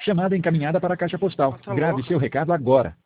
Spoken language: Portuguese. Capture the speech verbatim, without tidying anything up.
Chamada encaminhada para a caixa postal. Ah, tá Grave louco. seu recado agora.